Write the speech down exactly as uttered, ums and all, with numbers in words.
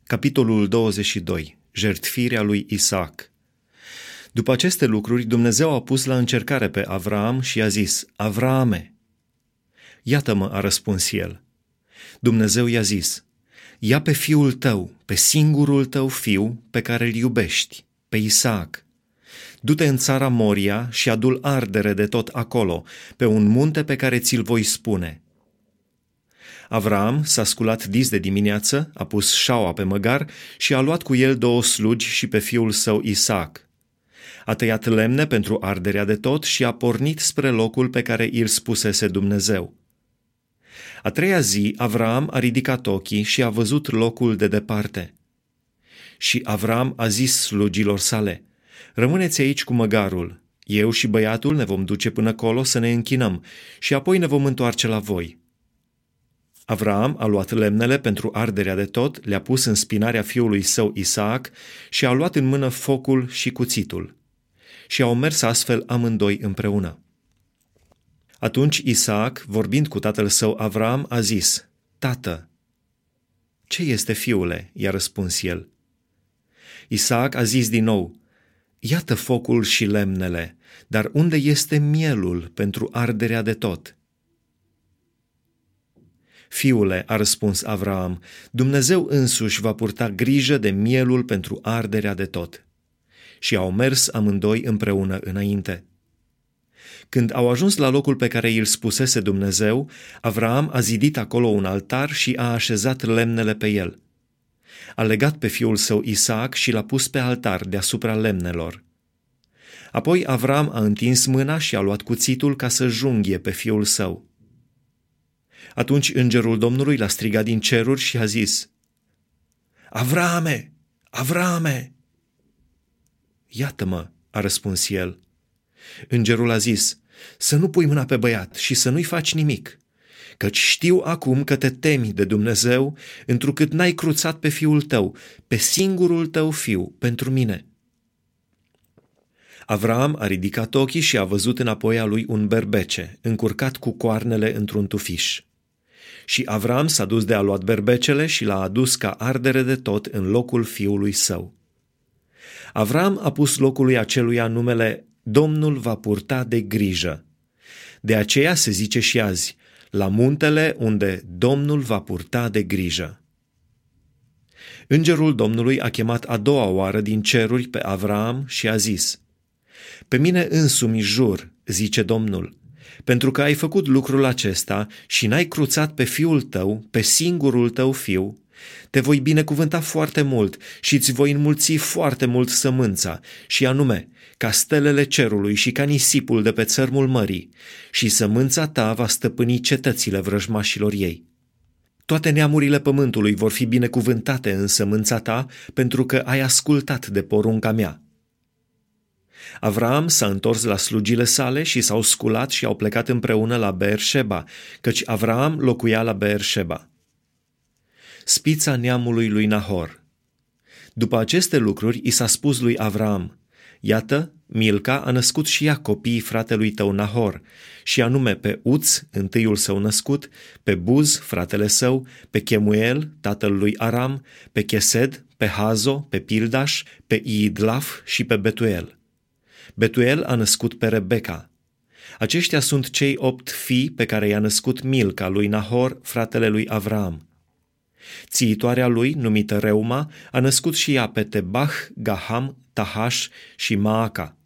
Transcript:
Capitolul douăzeci și doi. Jertfirea lui Isaac. După aceste lucruri, Dumnezeu a pus la încercare pe Avraam și i-a zis: Avraame! Iată-mă, a răspuns el. Dumnezeu i-a zis: ia pe fiul tău, pe singurul tău fiu pe care îl iubești, pe Isaac. Du-te în țara Moria și adu-l ardere de tot acolo, pe un munte pe care ți-l voi spune. Avraam s-a sculat dis de dimineață, a pus șaua pe măgar și a luat cu el două slugi și pe fiul său Isaac. A tăiat lemne pentru arderea de tot și a pornit spre locul pe care îl spusese Dumnezeu. A treia zi, Avraam a ridicat ochii și a văzut locul de departe. Și Avraam a zis slugilor sale: rămâneți aici cu măgarul, eu și băiatul ne vom duce până acolo să ne închinăm și apoi ne vom întoarce la voi. Avraam a luat lemnele pentru arderea de tot, le-a pus în spinarea fiului său Isaac și a luat în mână focul și cuțitul. Și au mers astfel amândoi împreună. Atunci Isaac, vorbind cu tatăl său Avraam, a zis: Tată! Ce este, fiule? I-a răspuns el. Isaac a zis din nou: iată focul și lemnele, dar unde este mielul pentru arderea de tot? Fiule, a răspuns Avraam, Dumnezeu însuși va purta grijă de mielul pentru arderea de tot. Și au mers amândoi împreună înainte. Când au ajuns la locul pe care îl spusese Dumnezeu, Avraam a zidit acolo un altar și a așezat lemnele pe el. A legat pe fiul său Isaac și l-a pus pe altar deasupra lemnelor. Apoi Avraam a întins mâna și a luat cuțitul ca să junghie pe fiul său. Atunci îngerul Domnului l-a strigat din ceruri și a zis: Avraame! Avraame! Iată-mă, a răspuns el. Îngerul a zis: să nu pui mâna pe băiat și să nu-i faci nimic, căci știu acum că te temi de Dumnezeu, întrucât n-ai cruțat pe fiul tău, pe singurul tău fiu, pentru mine. Avraam a ridicat ochii și a văzut înapoi a lui un berbece, încurcat cu coarnele într-un tufiș. Și Avraam s-a dus de a luat berbecele și l-a adus ca ardere de tot în locul fiului său. Avraam a pus locului aceluia numele Domnul va purta de grijă. De aceea se zice și azi, la muntele unde Domnul va purta de grijă. Îngerul Domnului a chemat a doua oară din ceruri pe Avraam și a zis: pe mine însumi jur, zice Domnul, pentru că ai făcut lucrul acesta și n-ai cruțat pe fiul tău, pe singurul tău fiu, te voi binecuvânta foarte mult și îți voi înmulți foarte mult sămânța, și anume, ca stelele cerului și ca nisipul de pe țărmul mării, și sămânța ta va stăpâni cetățile vrăjmașilor ei. Toate neamurile pământului vor fi binecuvântate în sămânța ta, pentru că ai ascultat de porunca mea. Avraam s-a întors la slugile sale și s-au sculat și au plecat împreună la Beersheba, căci Avraam locuia la Beersheba. Spița neamului lui Nahor. După aceste lucruri, i s-a spus lui Avraam: iată, Milca a născut și ea copiii fratelui tău Nahor, și anume pe Uț, întâiul său născut, pe Buz, fratele său, pe Chemuel, tatăl lui Aram, pe Chesed, pe Hazo, pe Pildaș, pe Iidlaf și pe Betuel. Betuel a născut pe Rebecca. Aceștia sunt cei opt fii pe care i-a născut Milca lui Nahor, fratele lui Avraam. Țiitoarea lui, numită Reuma, a născut și ea pe Tebah, Gaham, Tahaș și Maaca.